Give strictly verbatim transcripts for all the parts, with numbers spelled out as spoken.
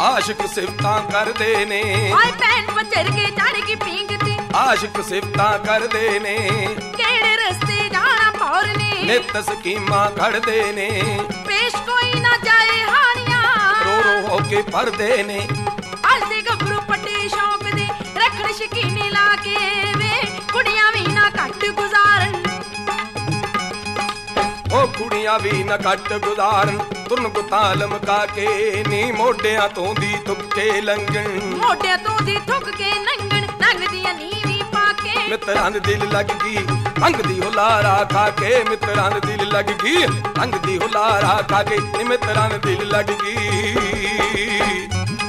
आशिक सिफतां करदे ने हाय भैन पचर के चढ़ की पींगती आशिक सिफतां करदे ने केड़े रस्ते जाना पौर ने नित स्कीमां घड़दे ने पेश कोई ना जाए हानियां रो रो हो के भरदे ने अज दे गभरू पट्टे शौक दे रखण शकीनी ला के वे कुड़ियां भी ना घट गुजारन ओ कुड़ियां भी न घट गुजारन तुरन गुतां लमका के नी मोढियां तों दी तुके लंघण मोढियां तों दी थुक के लंघण लंघदियां नीवी पाके मित्रां दे दिल लग गई अंग दी हुलारा खा के मित्रां दे दिल लग गई अंग दी हुलारा खा के नी मित्रां दे दिल लग गई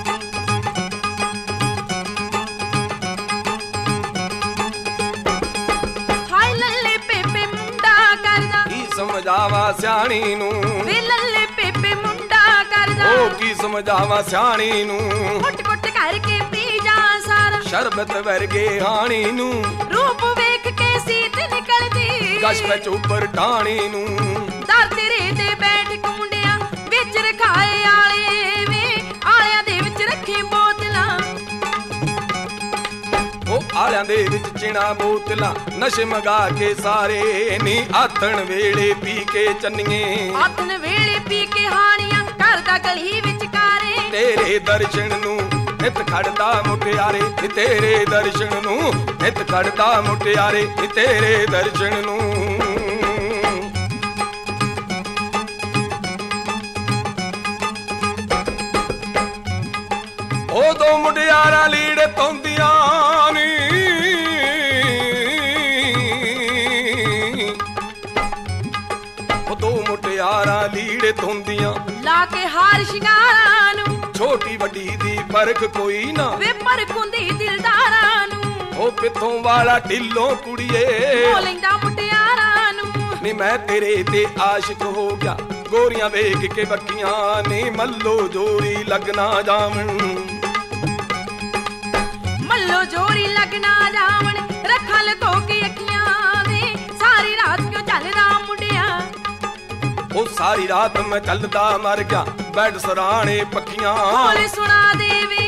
हाय लल्ले पेपे मुंडा करदा की समझावा सियाणी नू वे लल्ले पेपे मुंडा करदा ओ की समझावा सियाणी नू कुट कुट करके पी जा सारा शरबत वर्गे हाणी नू रूप वेख के सीत निकलदी गश विच उपर ढाणी नू दर तेरे ते बैठ कुंडिया विच रखाए आले वे आलियां दे विच रखे बोतलां ओ आलियां दे विच चिना बोतलां नशे मगा के सारे नी आथण वेले पी के चन्निए आथण वेले पी के हानियां करदा गली विच कारे तेरे दर्शन नू नित खड़दा मुटियारे नी तेरे दर्शन नू नित खड़दा मुटियारे नी तेरे दर्शन नू ओ दो मुटियारा लीड़े तोंदियां नी ओ दो मुटियारा लीड़े तोंदियां ला के हार शिंगारां नू छोटी वड्डी दी फर्क कोई ना वे फर्क हुंदी दिलदारां नू ओ पिथों वाला ढिल्लों कुड़िए हो लैंदा मुटियारां नू नी मैं तेरे ते आशिक हो गया गोरियां वेख के बक्कियां नी मल्लो जोरी लगना जावन मल्लो जोरी लगना जावन रखा लको के अखियां वे सारी रात क्यों चलदा मुंडिया ओ सारी रात मैं चलदा मर गया बैठ सराणे पक्खियां बोल सुना देवे